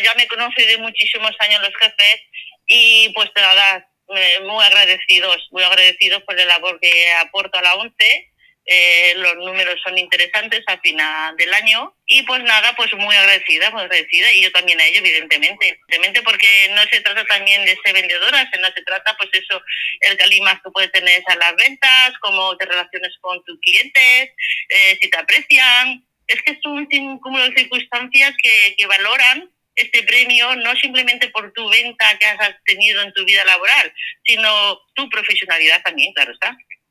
ya me conoce de muchísimos años los jefes y pues nada, muy agradecidos por la labor que aporto a la ONCE. Los números son interesantes a final del año y pues nada, pues muy agradecida y yo también a ello, evidentemente, porque no se trata también de ser vendedora, no se trata pues eso, el calimax que puedes tener a las ventas, cómo te relaciones con tus clientes, si te aprecian. Es que es un cúmulo de circunstancias que valoran este premio no simplemente por tu venta que has tenido en tu vida laboral, sino tu profesionalidad también, claro está.